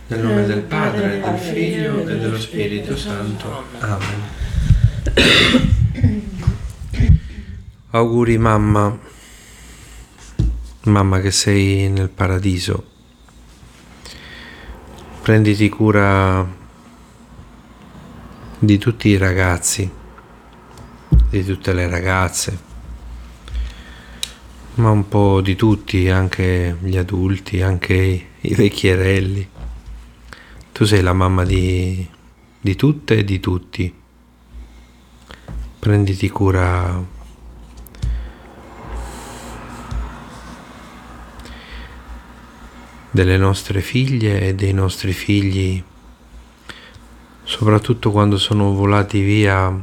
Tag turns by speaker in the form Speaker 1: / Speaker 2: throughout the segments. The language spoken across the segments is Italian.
Speaker 1: Nel nome del Padre, del Figlio e dello Spirito Santo. Amen. Auguri mamma, mamma che sei nel paradiso. Prenditi cura di tutti i ragazzi, di tutte le ragazze, ma un po' di tutti, anche gli adulti, anche i vecchierelli. Tu sei la mamma di tutte e di tutti. Prenditi cura delle nostre figlie e dei nostri figli, soprattutto quando sono volati via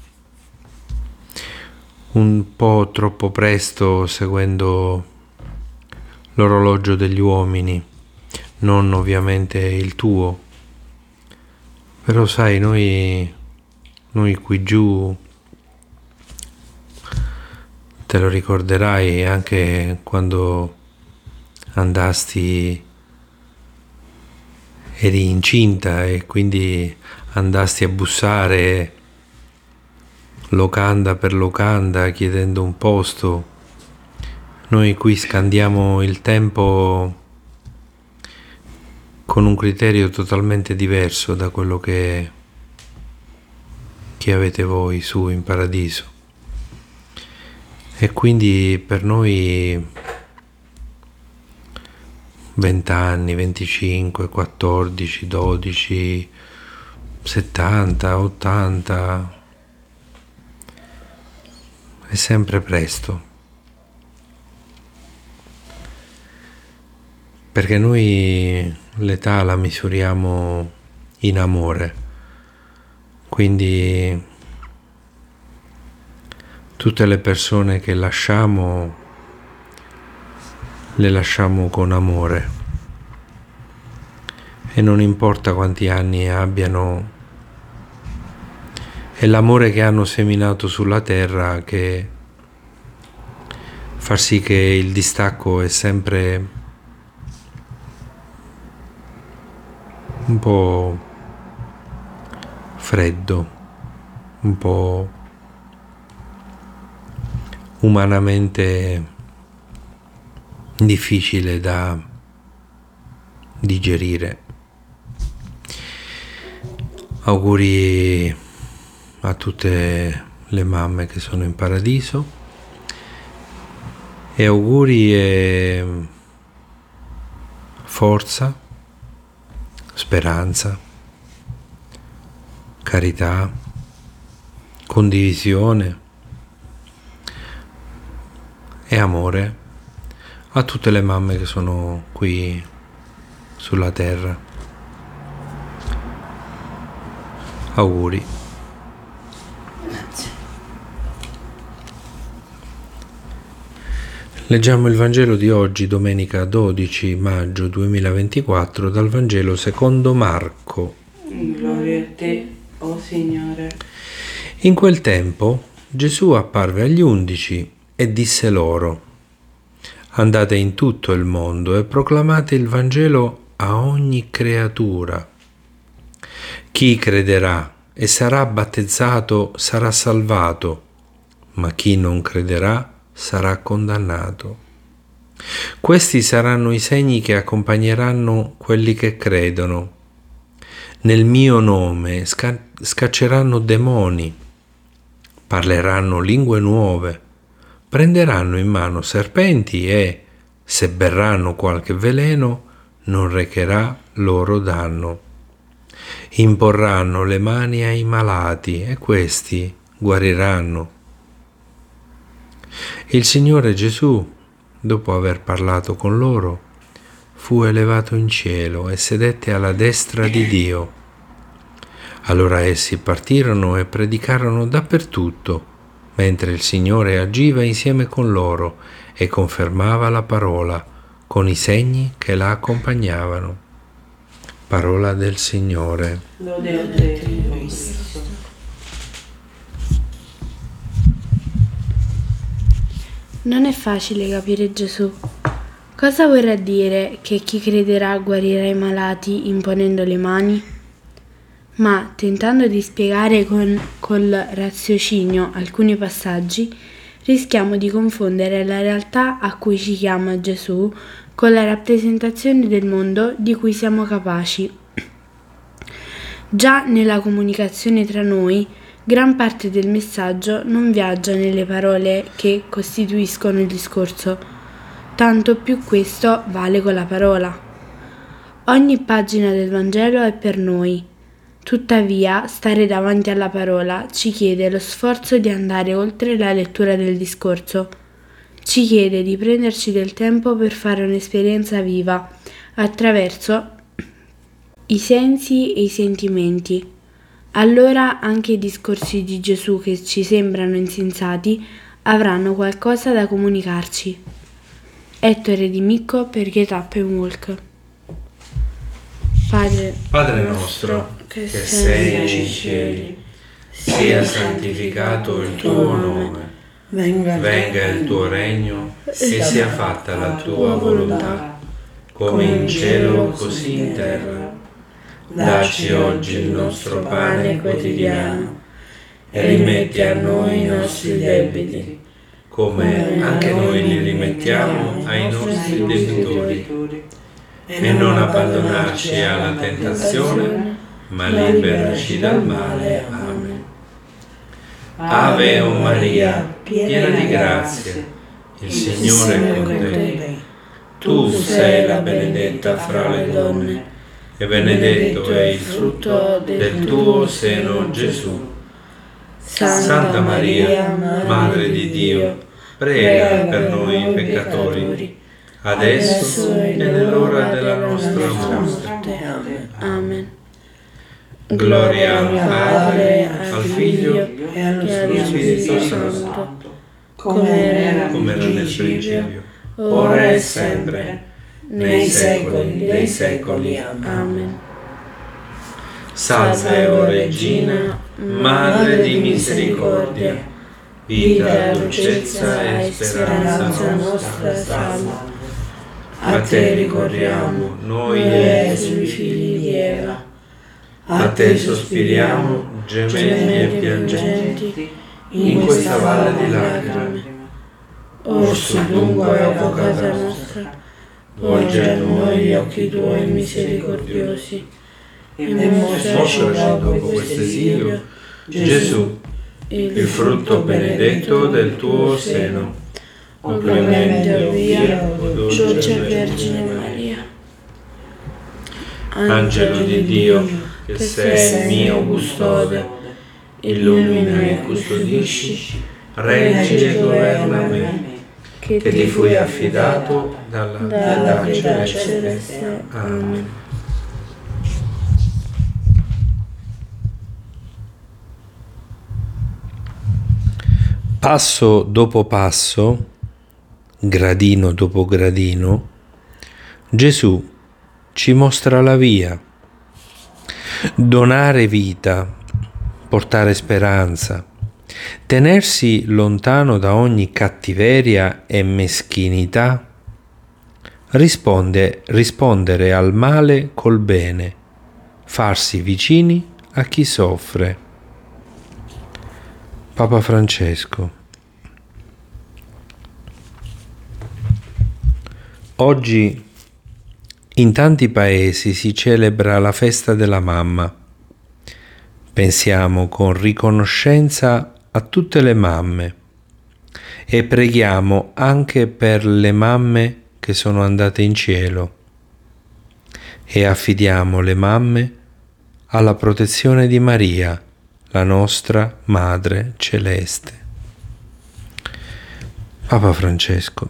Speaker 1: un po' troppo presto seguendo l'orologio degli uomini, non ovviamente il tuo. Però sai, noi qui giù, te lo ricorderai anche quando eri incinta e quindi andasti a bussare locanda per locanda chiedendo un posto. Noi qui scandiamo il tempo con un criterio totalmente diverso da quello che avete voi su in paradiso. E quindi per noi 20 anni, 25, 14, 12, 70, 80 è sempre presto. Perché noi l'età la misuriamo in amore, quindi tutte le persone che lasciamo le lasciamo con amore e non importa quanti anni abbiano, è l'amore che hanno seminato sulla terra che fa sì che il distacco è sempre un po' freddo, un po' umanamente difficile da digerire. Auguri a tutte le mamme che sono in paradiso e auguri e forza, speranza, carità, condivisione e amore a tutte le mamme che sono qui sulla terra. Auguri.
Speaker 2: Grazie.
Speaker 1: Leggiamo il Vangelo di oggi, domenica 12 maggio 2024, dal Vangelo secondo Marco.
Speaker 2: Gloria a te, o Signore.
Speaker 1: In quel tempo Gesù apparve agli 11 e disse loro: andate in tutto il mondo e proclamate il Vangelo a ogni creatura. Chi crederà e sarà battezzato sarà salvato, ma chi non crederà sarà condannato. Questi saranno i segni che accompagneranno quelli che credono. Nel mio nome scacceranno demoni, parleranno lingue nuove, prenderanno in mano serpenti e, se berranno qualche veleno, non recherà loro danno. Imporranno le mani ai malati e questi guariranno. Il Signore Gesù, dopo aver parlato con loro, fu elevato in cielo e sedette alla destra di Dio. Allora essi partirono e predicarono dappertutto, mentre il Signore agiva insieme con loro e confermava la parola con i segni che la accompagnavano. Parola del Signore.
Speaker 2: Lode a te, Cristo.
Speaker 3: Non è facile capire Gesù, Cosa vorrà dire che chi crederà guarirà i malati imponendo le mani? Ma tentando di spiegare col raziocinio alcuni passaggi, rischiamo di confondere la realtà a cui ci chiama Gesù con la rappresentazione del mondo di cui siamo capaci. Già nella comunicazione tra noi, gran parte del messaggio non viaggia nelle parole che costituiscono il discorso, tanto più questo vale con la parola. Ogni pagina del Vangelo è per noi. Tuttavia, stare davanti alla parola ci chiede lo sforzo di andare oltre la lettura del discorso. Ci chiede di prenderci del tempo per fare un'esperienza viva attraverso i sensi e i sentimenti. Allora anche i discorsi di Gesù che ci sembrano insensati avranno qualcosa da comunicarci. Ettore Di Micco per Get Up and Walk.
Speaker 1: Padre nostro, che sei nei cieli, sia santificato il tuo nome, venga il tuo regno e sia fatta la tua volontà, come in cielo così in terra. Dacci oggi il nostro pane quotidiano e rimetti a noi i nostri debiti, come anche noi li rimettiamo ai nostri debitori. E non abbandonarci alla tentazione, ma liberaci dal male. Amen. Ave o Maria, piena di grazia, il Signore è con te. Tu sei la benedetta fra le donne, e benedetto è il frutto del tuo seno, Gesù. Santa Maria, Madre di Dio, prega per noi peccatori, adesso e nell'ora della nostra morte.
Speaker 3: Amen.
Speaker 1: Gloria al Padre, al Figlio
Speaker 3: e allo Spirito Santo, come era nel principio, ora e sempre, nei secoli dei secoli. Amen.
Speaker 1: Salve, o Regina, Madre di misericordia, vita, dolcezza e speranza nostra, salve. A te ricorriamo, noi esuli figli di Eva. A te sospiriamo, gementi e piangenti, in questa valle di lacrime. Orso dunque, avvocata nostra, volge a noi gli occhi tuoi misericordiosi, e mostraci dopo questo esilio, Gesù, il frutto benedetto del tuo seno. O clemente, o via, o dolce Vergine Maria. Angelo di Dio, che sei il mio custode, illumina e custodisci, reggi e governa me, che ti fui affidato dalla celeste. Amen. Passo dopo passo, gradino dopo gradino, Gesù ci mostra la via. Donare vita, portare speranza, tenersi lontano da ogni cattiveria e meschinità, rispondere al male col bene, farsi vicini a chi soffre. Papa Francesco. Oggi in tanti paesi si celebra la festa della mamma. Pensiamo con riconoscenza a tutte le mamme e preghiamo anche per le mamme che sono andate in cielo e affidiamo le mamme alla protezione di Maria, la nostra Madre Celeste. Papa Francesco.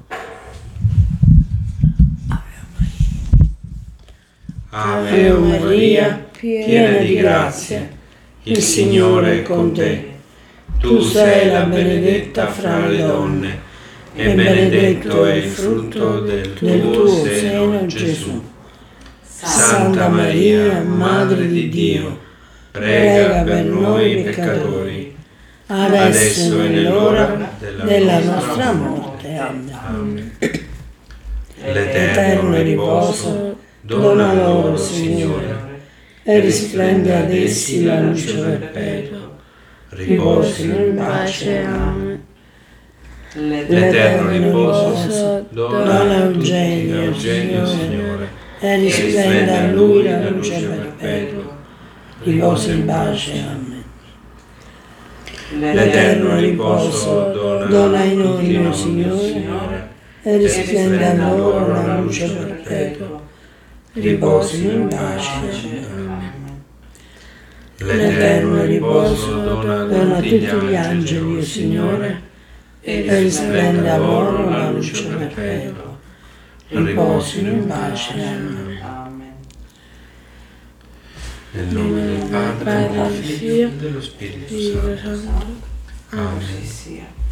Speaker 1: Ave Maria, piena di grazia, il Signore è con te. Tu sei la benedetta fra le donne, e benedetto è il frutto del tuo seno, Gesù. Santa Maria, Madre di Dio, prega per noi peccatori, adesso e nell'ora della nostra morte. Amen. l'eterno riposo dona loro, Signore, e risplende ad essi la luce perpetua. Riposino in pace. Amen. L'eterno riposo dona a Eugenio, Signore, e risplende a lui la luce perpetua. Riposo in pace. Amen. L'eterno riposo dona in ognuno, Signore, e risplende a loro la luce perpetua. Riposino in pace. Amen. L'eterno riposo dona a tutti gli angeli, Signore, e risplende a loro la luce perpetua. Riposino in pace. Amen. Nel nome del Padre, del Figlio e dello Spirito Santo. Amen.